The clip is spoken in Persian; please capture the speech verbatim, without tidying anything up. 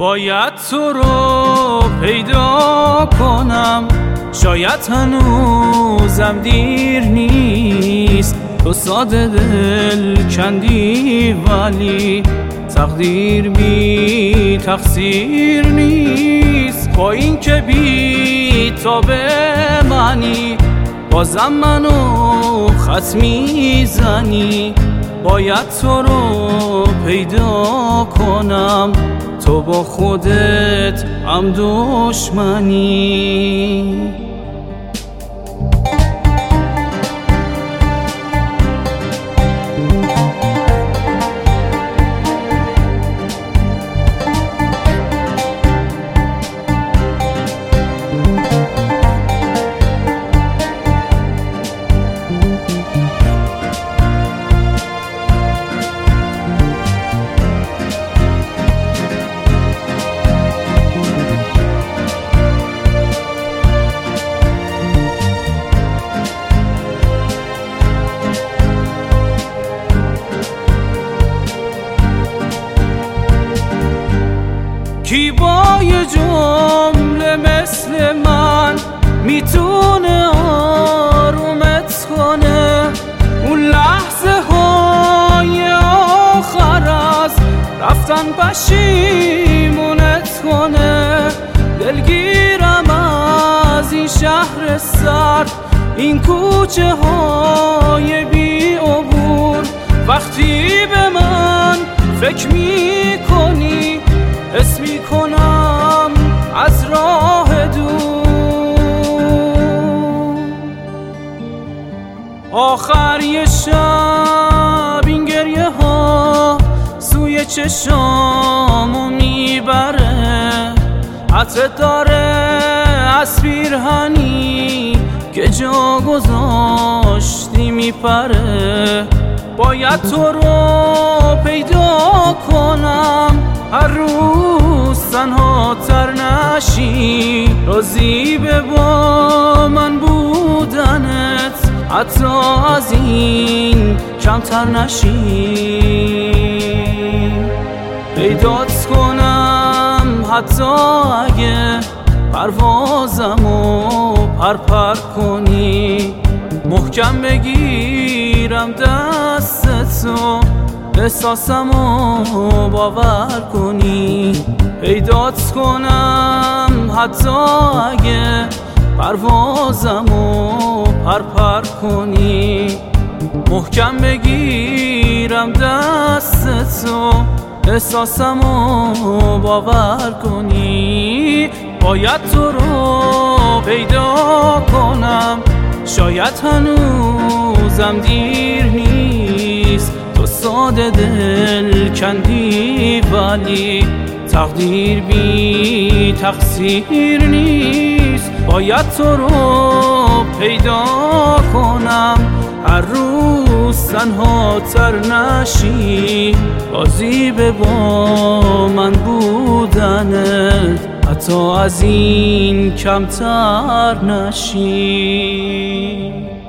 باید تو رو پیدا کنم، شاید هنوزم دیر نیست. تو ساده دل کندی ولی تقدیر بی تقصیر نیست. با این که بی تا به منی بازم منو خط میزنی. باید تو رو پیدا کنم، تو با خودت هم دشمنی. کی با یه جمله مثل من میتونه آرومت کنه؟ اون لحظه های آخر از رفتن پشیمونت کنه. دلگیرم از این شهر سرد، این کوچه های بی عبور. وقتی به من فکر میکنی حس میکنم از راه دور. آخر یه شب این گریه ها سوی چشامو میبره. عطرت داره از پیرهنی که جا گذاشتی میپره. باید تو رو پیدا کنم، هر روز تنها تر نشی. راضی به با من بودنت حتی از این کمتر نشی. پیدات کنم حتی اگه پروازمو پرپر کنی. محکم بگیرم دستتو احساسمو باور کنی. پیدات کنم حتی اگه پروازمو پرپر کنی. محکم بگیرم دستتو احساسمو باور کنی. باید تو رو پیدا کنم، شاید هنوزم دیر نیست. تو ساده دل کندی ولی تقدیر بی تقصیر نیست. باید تو رو پیدا کنم، هر روز تنها تر نشی. راضی به با من بودنت حتی از این کمتر نشی.